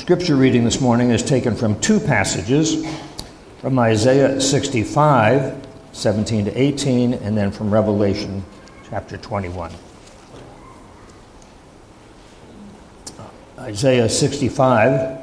scripture reading this morning is taken from two passages, from Isaiah 65, 17 to 18, and then from Revelation chapter 21. Isaiah 65,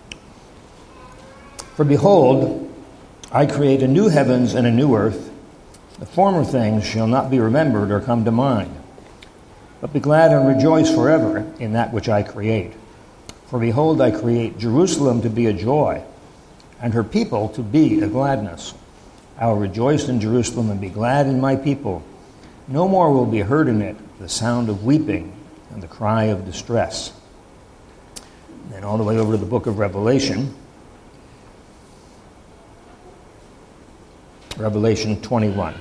"For behold, I create a new heavens and a new earth. The former things shall not be remembered or come to mind. But be glad and rejoice forever in that which I create. For behold, I create Jerusalem to be a joy, and her people to be a gladness. I will rejoice in Jerusalem and be glad in my people. No more will be heard in it the sound of weeping and the cry of distress." Then all the way over to the book of Revelation. Revelation 21.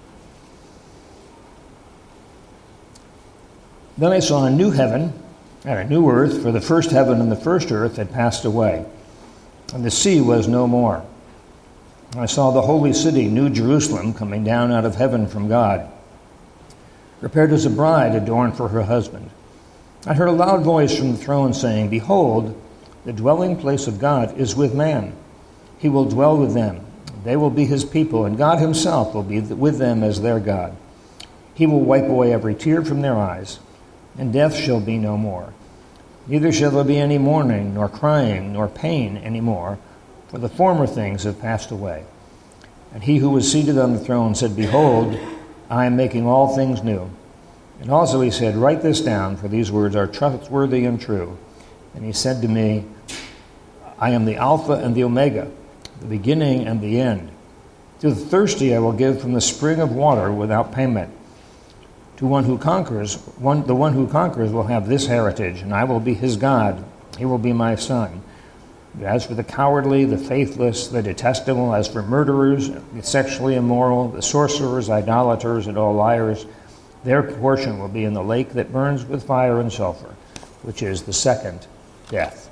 "Then I saw a new heaven and a new earth, for the first heaven and the first earth had passed away, and the sea was no more. And I saw the holy city, New Jerusalem, coming down out of heaven from God, prepared as a bride adorned for her husband. I heard a loud voice from the throne saying, 'Behold, the dwelling place of God is with man. He will dwell with them. They will be his people, and God himself will be with them as their God. He will wipe away every tear from their eyes, and death shall be no more. Neither shall there be any mourning, nor crying, nor pain any more, for the former things have passed away.' And he who was seated on the throne said, 'Behold, I am making all things new.' And also he said, 'Write this down, for these words are trustworthy and true.' And he said to me, 'I am the Alpha and the Omega, the beginning and the end. To the thirsty I will give from the spring of water without payment. To the one who conquers will have this heritage, and I will be his God. He will be my son. But as for the cowardly, the faithless, the detestable, as for murderers, the sexually immoral, the sorcerers, idolaters, and all liars, their portion will be in the lake that burns with fire and sulfur, which is the second death."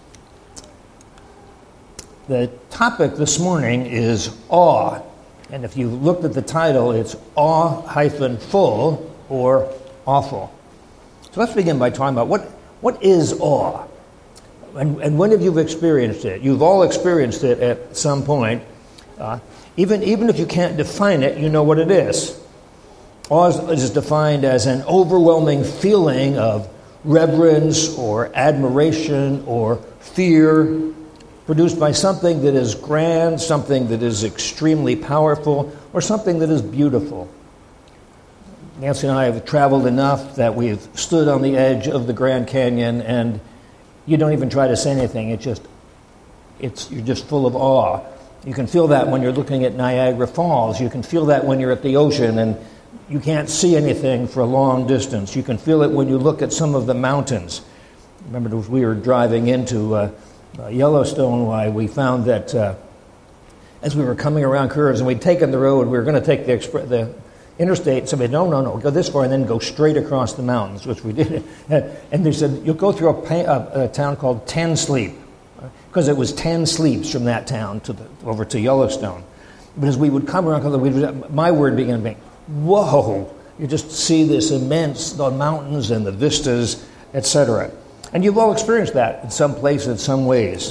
The topic this morning is awe. And if you looked at the title, it's awe-full or awful. So let's begin by talking about what is awe? And when have you experienced it? You've all experienced it at some point. Even if you can't define it, you know what it is. Awe is defined as an overwhelming feeling of reverence or admiration or fear produced by something that is grand, something that is extremely powerful, or something that is beautiful. Nancy and I have traveled enough that we've stood on the edge of the Grand Canyon, and you don't even try to say anything. You're just full of awe. You can feel that when you're looking at Niagara Falls. You can feel that when you're at the ocean and you can't see anything for a long distance. You can feel it when you look at some of the mountains. Remember, we were driving into Yellowstone, why we found that as we were coming around curves and we'd taken the road, we were going to take the interstate. Somebody, no, go this far and then go straight across the mountains, which we did. And they said, you'll go through a town called Ten Sleep, because it was 10 sleeps from that town over to Yellowstone. But as we would come around, my word began being, whoa, you just see this the mountains and the vistas, etc. And you've all experienced that in some place, in some ways.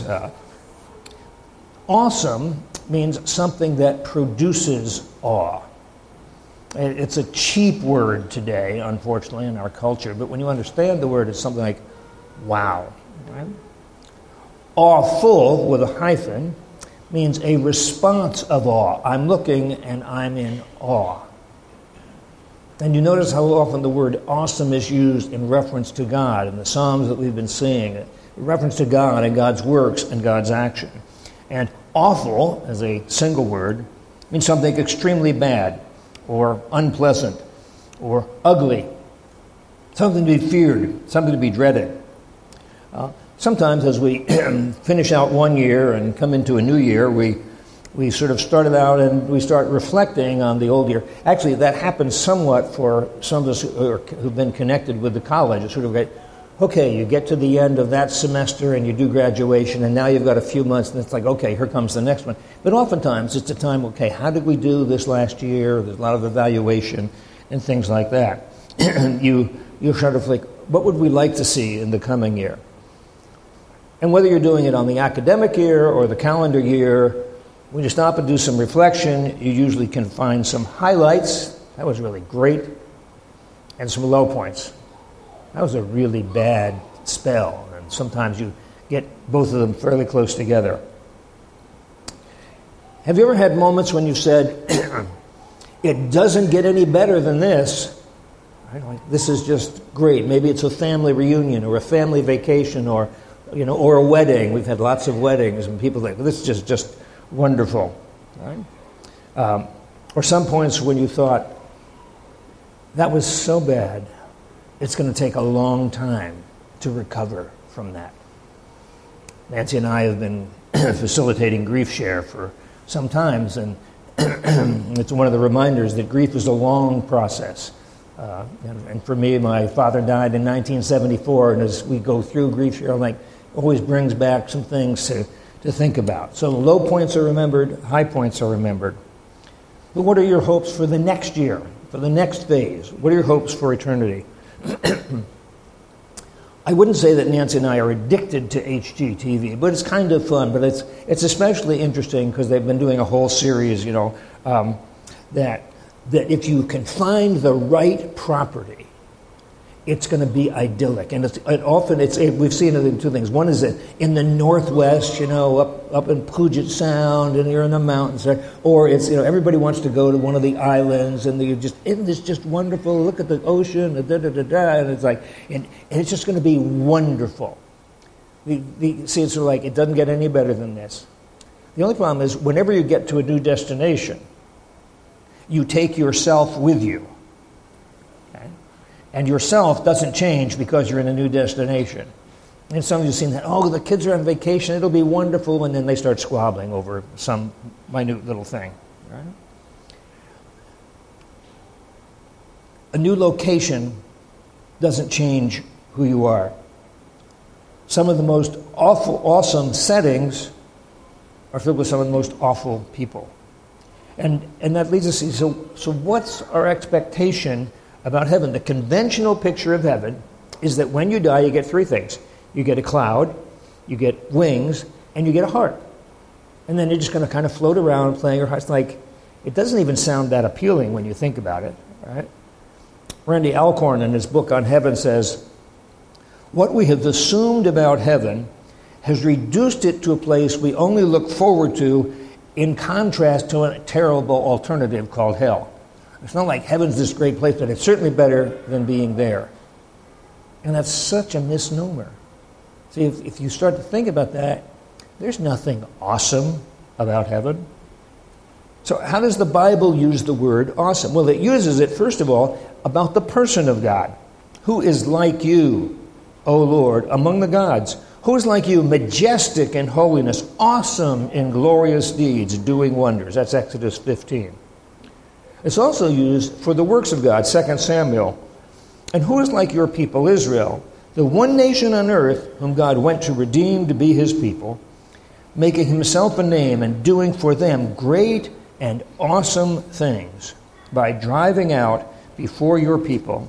Awesome means something that produces awe. It's a cheap word today, unfortunately, in our culture. But when you understand the word, it's something like, wow. Right? Awful, with a hyphen, means a response of awe. I'm looking and I'm in awe. And you notice how often the word awesome is used in reference to God in the Psalms that we've been seeing, in reference to God and God's works and God's action. And awful, as a single word, means something extremely bad or unpleasant or ugly, something to be feared, something to be dreaded. Sometimes as we finish out one year and come into a new year, we sort of started out and we start reflecting on the old year. Actually, that happens somewhat for some of us who've been connected with the college. It's sort of like, okay, you get to the end of that semester and you do graduation, and now you've got a few months, and it's like, okay, here comes the next one. But oftentimes it's a time, okay, how did we do this last year? There's a lot of evaluation and things like that. you sort of like, what would we like to see in the coming year? And whether you're doing it on the academic year or the calendar year, when you stop and do some reflection, you usually can find some highlights. That was really great. And some low points. That was a really bad spell. And sometimes you get both of them fairly close together. Have you ever had moments when you said, it doesn't get any better than this? Right? Like, this is just great. Maybe it's a family reunion or a family vacation or a wedding. We've had lots of weddings and people think, this is just wonderful. Right? Or some points when you thought, that was so bad, it's going to take a long time to recover from that. Nancy and I have been facilitating Grief Share for some times, and it's one of the reminders that grief is a long process. And for me, my father died in 1974, and as we go through Grief Share, always brings back some things to think about. So low points are remembered, high points are remembered. But what are your hopes for the next year, for the next phase? What are your hopes for eternity? I wouldn't say that Nancy and I are addicted to HGTV, but it's kind of fun. But it's especially interesting because they've been doing a whole series, that if you can find the right property, it's going to be idyllic. And we've seen it in two things. One is that in the Northwest, up in Puget Sound, and you're in the mountains, or it's everybody wants to go to one of the islands, and isn't this just wonderful? Look at the ocean, and it's like, and it's just going to be wonderful. It's sort of like it doesn't get any better than this. The only problem is whenever you get to a new destination, you take yourself with you. And yourself doesn't change because you're in a new destination. And some of you have seen that, the kids are on vacation, it'll be wonderful, and then they start squabbling over some minute little thing. Right? A new location doesn't change who you are. Some of the most awesome settings are filled with some of the most awful people. And that leads us to, so what's our expectation about heaven? The conventional picture of heaven is that when you die, you get three things. You get a cloud, you get wings, and you get a heart. And then you're just going to kind of float around playing your heart. It's like, it doesn't even sound that appealing when you think about it, right? Randy Alcorn, in his book on heaven, says, what we have assumed about heaven has reduced it to a place we only look forward to in contrast to a terrible alternative called hell. It's not like heaven's this great place, but it's certainly better than being there. And that's such a misnomer. See, if you start to think about that, there's nothing awesome about heaven. So how does the Bible use the word awesome? Well, it uses it, first of all, about the person of God. Who is like you, O Lord, among the gods? Who is like you, majestic in holiness, awesome in glorious deeds, doing wonders? That's Exodus 15. It's also used for the works of God, 2 Samuel. And who is like your people, Israel, the one nation on earth whom God went to redeem to be his people, making himself a name and doing for them great and awesome things by driving out before your people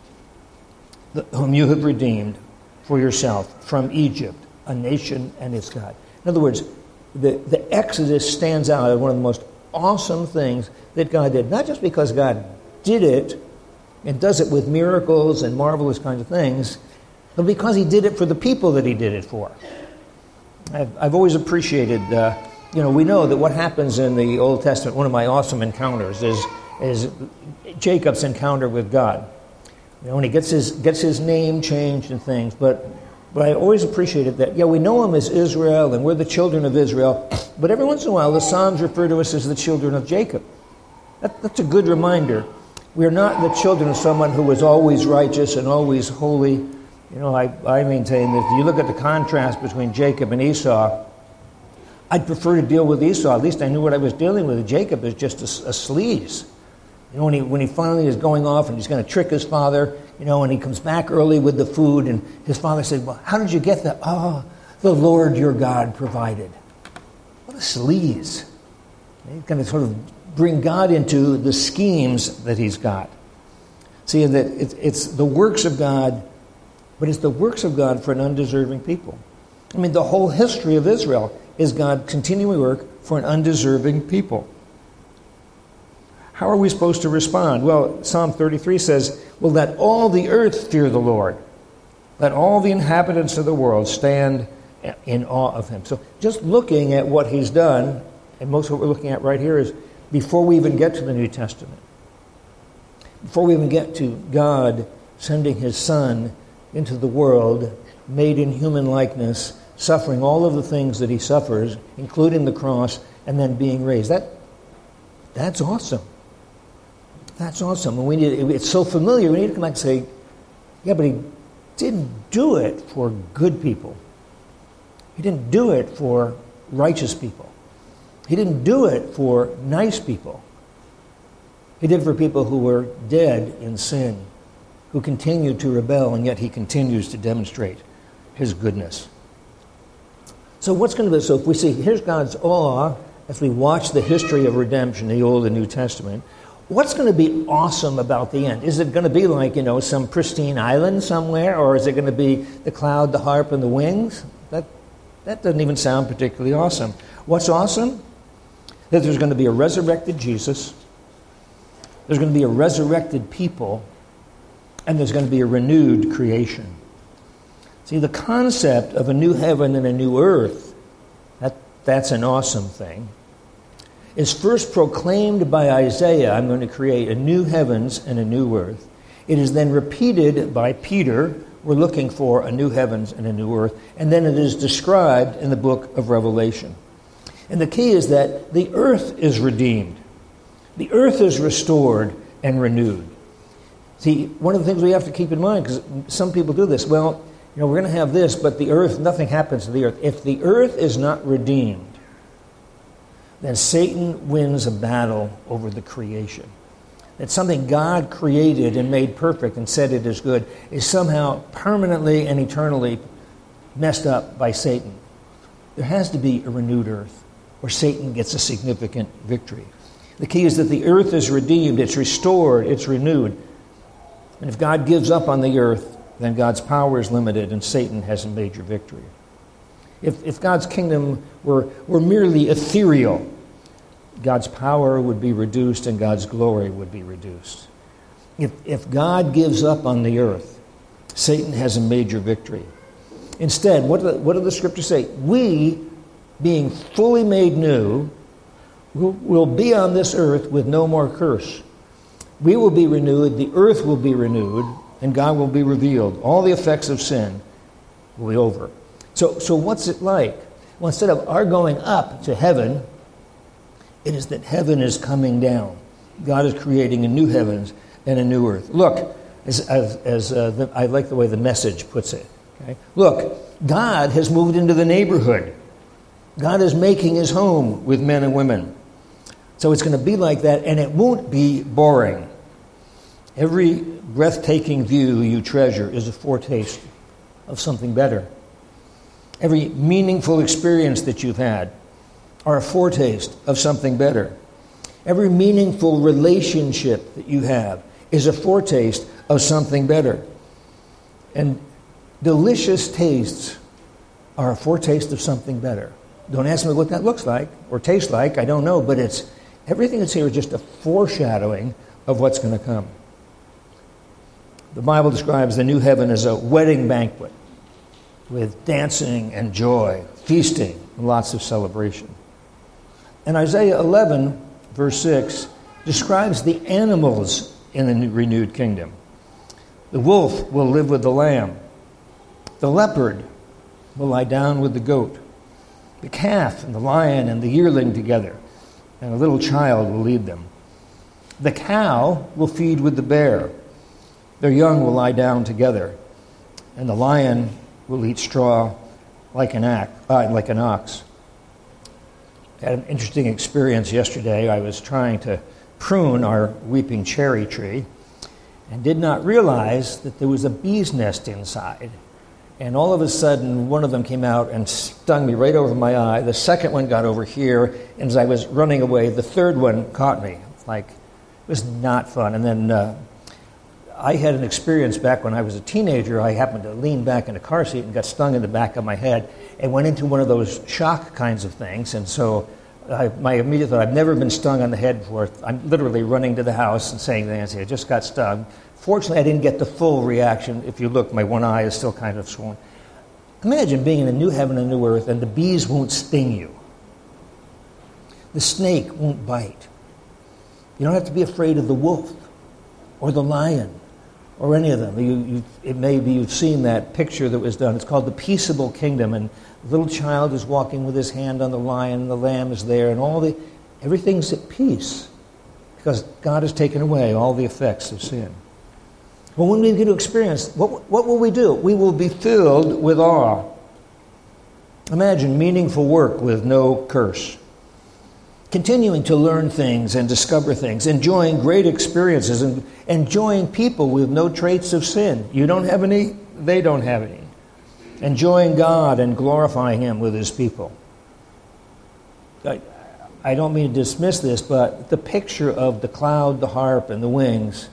whom you have redeemed for yourself from Egypt, a nation and its God. In other words, the Exodus stands out as one of the most awesome things that God did. Not just because God did it and does it with miracles and marvelous kinds of things, but because he did it for the people that he did it for. I've always appreciated, we know that what happens in the Old Testament, one of my awesome encounters is Jacob's encounter with God. When he gets his name changed and things, but I always appreciated that, we know him as Israel, and we're the children of Israel, but every once in a while the Psalms refer to us as the children of Jacob. That's a good reminder. We're not the children of someone who was always righteous and always holy. I maintain that if you look at the contrast between Jacob and Esau, I'd prefer to deal with Esau. At least I knew what I was dealing with. Jacob is just a sleaze. When he finally is going off and he's going to trick his father, and he comes back early with the food, and his father said, well, how did you get that? The Lord your God provided. What a sleaze. He's going to sort of bring God into the schemes that he's got. See, that it's the works of God, but it's the works of God for an undeserving people. I mean, the whole history of Israel is God continuing work for an undeserving people. How are we supposed to respond? Well, Psalm 33 says, well, let all the earth fear the Lord. Let all the inhabitants of the world stand in awe of him. So just looking at what he's done, and most of what we're looking at right here is before we even get to the New Testament, before we even get to God sending his Son into the world, made in human likeness, suffering all of the things that he suffers, including the cross, and then being raised. That's awesome. That's awesome. And it's so familiar, we need to come back and say, yeah, but he didn't do it for good people. He didn't do it for righteous people. He didn't do it for nice people. He did it for people who were dead in sin, who continued to rebel, and yet he continues to demonstrate his goodness. So what's going to be, so if we see, here's God's awe, as we watch the history of redemption, the Old and New Testament, what's going to be awesome about the end? Is it going to be like, some pristine island somewhere, or is it going to be the cloud, the harp, and the wings? That doesn't even sound particularly awesome. What's awesome? That there's going to be a resurrected Jesus, there's going to be a resurrected people, and there's going to be a renewed creation. See, the concept of a new heaven and a new earth, that's an awesome thing, is first proclaimed by Isaiah. I'm going to create a new heavens and a new earth. It is then repeated by Peter. We're looking for a new heavens and a new earth. And then it is described in the book of Revelation. And the key is that the earth is redeemed. The earth is restored and renewed. See, one of the things we have to keep in mind, because some people do this, well, we're going to have this, but the earth, nothing happens to the earth. If the earth is not redeemed, then Satan wins a battle over the creation. That something God created and made perfect and said it is good is somehow permanently and eternally messed up by Satan. There has to be a renewed earth where Satan gets a significant victory. The key is that the earth is redeemed, it's restored, it's renewed. And if God gives up on the earth, then God's power is limited and Satan has a major victory. If God's kingdom were merely ethereal, God's power would be reduced and God's glory would be reduced. If God gives up on the earth, Satan has a major victory. Instead, what do the scriptures say? We, being fully made new, will be on this earth with no more curse. We will be renewed, the earth will be renewed, and God will be revealed. All the effects of sin will be over. So what's it like? Well, instead of our going up to heaven, it is that heaven is coming down. God is creating a new heavens and a new earth. Look, I like the way the Message puts it. Okay? Look, God has moved into the neighborhood. God is making his home with men and women. So it's going to be like that, and it won't be boring. Every breathtaking view you treasure is a foretaste of something better. Every meaningful experience that you've had are a foretaste of something better. Every meaningful relationship that you have is a foretaste of something better. And delicious tastes are a foretaste of something better. Don't ask me what that looks like or tastes like. I don't know, but everything that's here is just a foreshadowing of what's going to come. The Bible describes the new heaven as a wedding banquet with dancing and joy, feasting, and lots of celebration. And Isaiah 11, verse 6, describes the animals in the renewed kingdom. The wolf will live with the lamb. The leopard will lie down with the goat. The calf and the lion and the yearling together, and a little child will lead them. The cow will feed with the bear. Their young will lie down together, and the lion will eat straw like an ox. I had an interesting experience yesterday. I was trying to prune our weeping cherry tree and did not realize that there was a bee's nest inside. And all of a sudden, one of them came out and stung me right over my eye. The second one got over here, and as I was running away, the third one caught me. It was not fun. And then I had an experience back when I was a teenager. I happened to lean back in a car seat and got stung in the back of my head and went into one of those shock kinds of things. And so my immediate thought, I've never been stung on the head before. I'm literally running to the house and saying to Nancy, I just got stung. Fortunately, I didn't get the full reaction. If you look, my one eye is still kind of swollen. Imagine being in a new heaven and new earth and the bees won't sting you. The snake won't bite. You don't have to be afraid of the wolf or the lion or any of them. It may be you've seen that picture that was done. It's called The Peaceable Kingdom, and the little child is walking with his hand on the lion, and the lamb is there, and everything's at peace because God has taken away all the effects of sin. But when we get to experience, what will we do? We will be filled with awe. Imagine meaningful work with no curse. Continuing to learn things and discover things, enjoying great experiences, and enjoying people with no traits of sin. You don't have any, they don't have any. Enjoying God and glorifying Him with His people. I don't mean to dismiss this, but the picture of the cloud, the harp, and the wings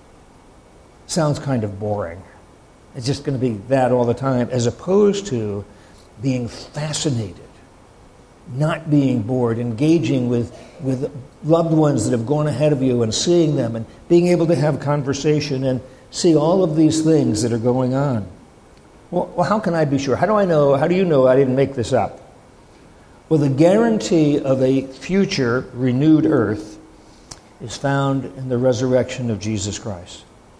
sounds kind of boring. It's just going to be that all the time, as opposed to being fascinated, not being bored, engaging with loved ones that have gone ahead of you and seeing them and being able to have conversation and see all of these things that are going on. Well, how can I be sure? How do you know I didn't make this up? Well, the guarantee of a future renewed earth is found in the resurrection of Jesus Christ.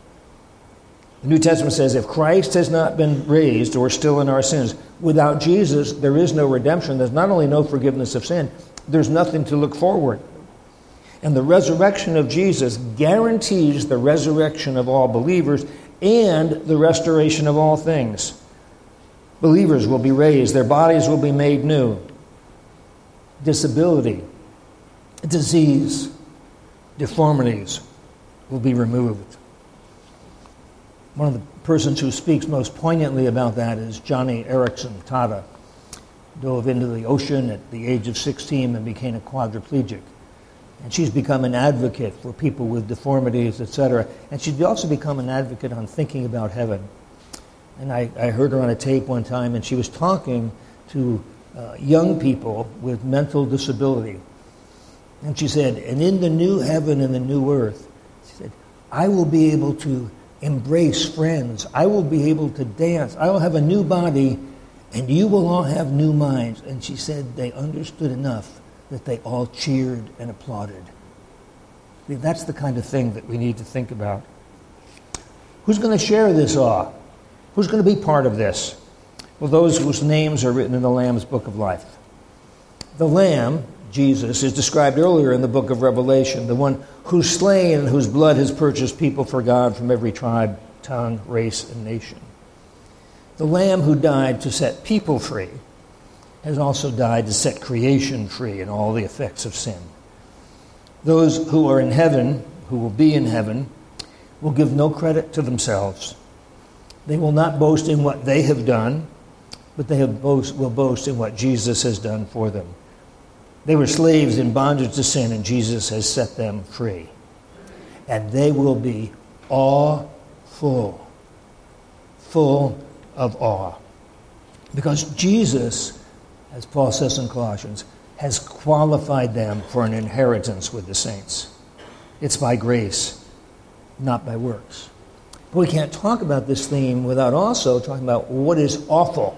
The New Testament says, if Christ has not been raised, we're still in our sins. Without Jesus, there is no redemption. There's not only no forgiveness of sin, there's nothing to look forward. And the resurrection of Jesus guarantees the resurrection of all believers and the restoration of all things. Believers will be raised. Their bodies will be made new. Disability, disease, deformities will be removed. One of the persons who speaks most poignantly about that is Johnny Erickson Tada. Dove into the ocean at the age of 16 and became a quadriplegic. And she's become an advocate for people with deformities, etc. And she's also become an advocate on thinking about heaven. And I heard her on a tape one time, and she was talking to young people with mental disability. And she said, and in the new heaven and the new earth, she said, I will be able to embrace friends. I will be able to dance. I will have a new body, and you will all have new minds. And she said they understood enough that they all cheered and applauded. I mean, that's the kind of thing that we need to think about. Who's going to share this awe? Who's going to be part of this? Well, those whose names are written in the Lamb's Book of Life. The Lamb, Jesus, is described earlier in the book of Revelation, the one who's slain and whose blood has purchased people for God from every tribe, tongue, race, and nation. The Lamb who died to set people free has also died to set creation free and all the effects of sin. Those who are in heaven, who will be in heaven, will give no credit to themselves. They will not boast in what they have done, but they will boast in what Jesus has done for them. They were slaves in bondage to sin, and Jesus has set them free. And they will be awe-full, full of awe. Because Jesus, as Paul says in Colossians, has qualified them for an inheritance with the saints. It's by grace, not by works. But we can't talk about this theme without also talking about what is awful.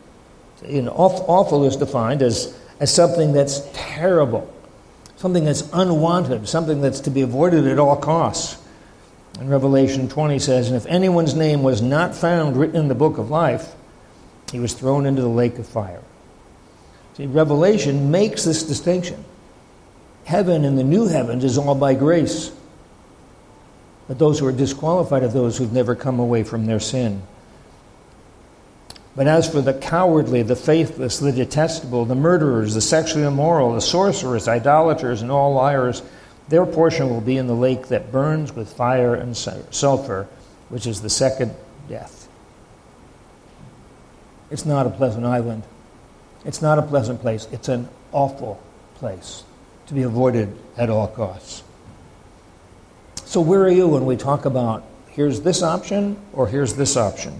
Awful is defined as something that's terrible, something that's unwanted, something that's to be avoided at all costs. And Revelation 20 says, and if anyone's name was not found written in the book of life, he was thrown into the lake of fire. See, Revelation makes this distinction. Heaven and the new heavens is all by grace. But those who are disqualified are those who've never come away from their sin. But as for the cowardly, the faithless, the detestable, the murderers, the sexually immoral, the sorcerers, idolaters, and all liars, their portion will be in the lake that burns with fire and sulfur, which is the second death. It's not a pleasant island. It's not a pleasant place. It's an awful place to be avoided at all costs. So where are you when we talk about here's this option or here's this option.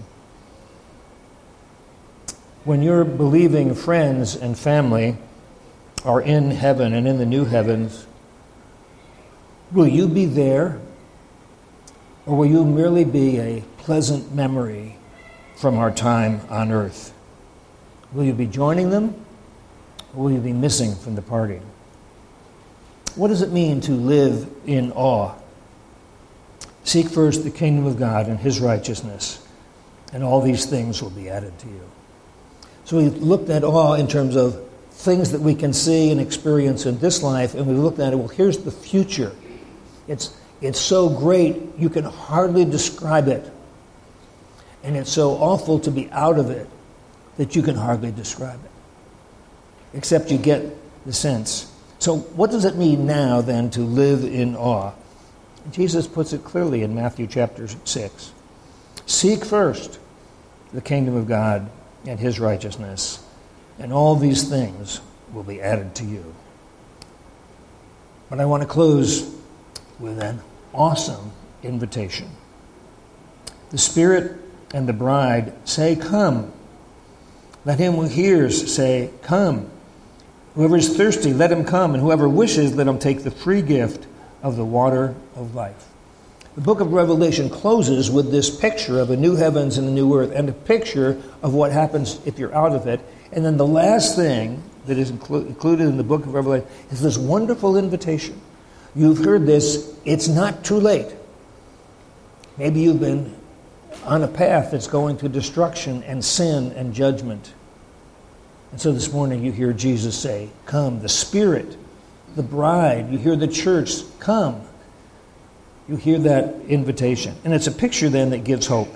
When your believing friends and family are in heaven and in the new heavens, will you be there, or will you merely be a pleasant memory from our time on earth? Will you be joining them, or will you be missing from the party? What does it mean to live in awe? Seek first the kingdom of God and his righteousness, and all these things will be added to you. So we looked at awe in terms of things that we can see and experience in this life, and we looked at it, well, here's the future. It's so great, you can hardly describe it. And it's so awful to be out of it that you can hardly describe it, except you get the sense. So what does it mean now, then, to live in awe? Jesus puts it clearly in Matthew chapter 6. Seek first the kingdom of God and his righteousness, and all these things will be added to you. But I want to close with an awesome invitation. The Spirit and the bride say, "Come." Let him who hears say, "Come." Whoever is thirsty, let him come, and whoever wishes, let him take the free gift of the water of life. The book of Revelation closes with this picture of a new heavens and a new earth, and a picture of what happens if you're out of it. And then the last thing that is included in the book of Revelation is this wonderful invitation. You've heard this, it's not too late. Maybe you've been on a path that's going to destruction and sin and judgment. And so this morning you hear Jesus say, "Come." The Spirit, the bride, you hear the church, "Come." You hear that invitation. And it's a picture then that gives hope.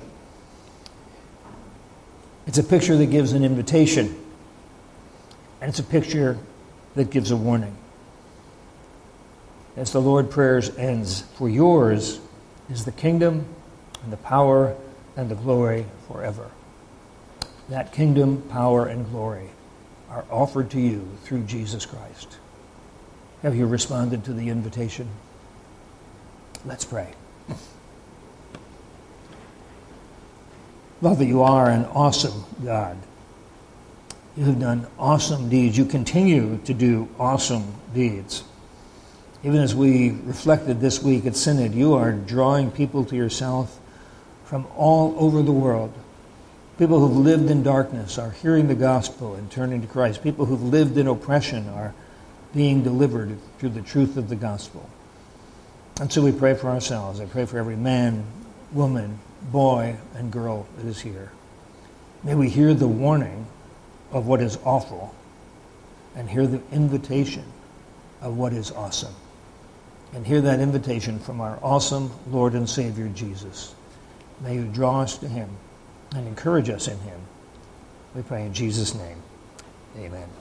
It's a picture that gives an invitation. And it's a picture that gives a warning. As the Lord prayers ends, "For yours is the kingdom and the power and the glory forever." That kingdom, power, and glory are offered to you through Jesus Christ. Have you responded to the invitation? Let's pray. Lord, that you are an awesome God. You have done awesome deeds. You continue to do awesome deeds. Even as we reflected this week at Synod, you are drawing people to yourself from all over the world. People who've lived in darkness are hearing the gospel and turning to Christ. People who've lived in oppression are being delivered through the truth of the gospel. And so we pray for ourselves. I pray for every man, woman, boy, and girl that is here. May we hear the warning of what is awful and hear the invitation of what is awesome. And hear that invitation from our awesome Lord and Savior, Jesus. May you draw us to him and encourage us in him. We pray in Jesus' name. Amen.